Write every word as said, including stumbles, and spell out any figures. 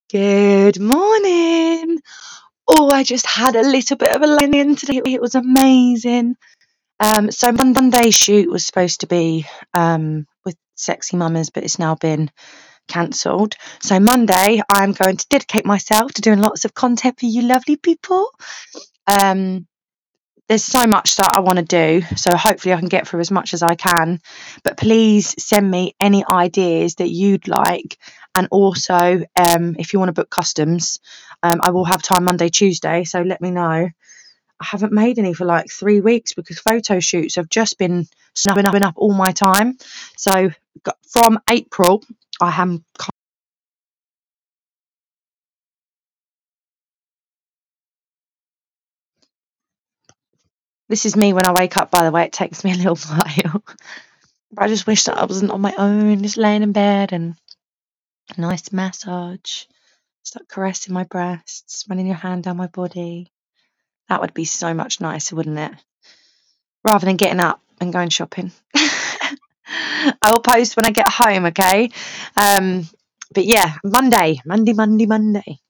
Good morning. Oh, I just had a little bit of a lay-in today. It was amazing. Um, so Monday's shoot was supposed to be um, with Sexy Mamas, but it's now been cancelled. So Monday, I'm going to dedicate myself to doing lots of content for you lovely people. Um, there's so much that I want to do, so hopefully I can get through as much as I can. But please send me any ideas that you'd like, and also um, if you want to book customs, um, I will have time Monday, Tuesday, so let me know. I haven't made any for like three weeks because photo shoots have just been snapping up and up all my time. So from April, I am. This is me when I wake up, by the way. It takes me a little while. But I just wish that I wasn't on my own, just laying in bed and a nice massage. Start caressing my breasts, running your hand down my body. That would be so much nicer, wouldn't it? Rather than getting up and going shopping. I will post when I get home, okay? Um, but yeah, Monday, Monday, Monday, Monday.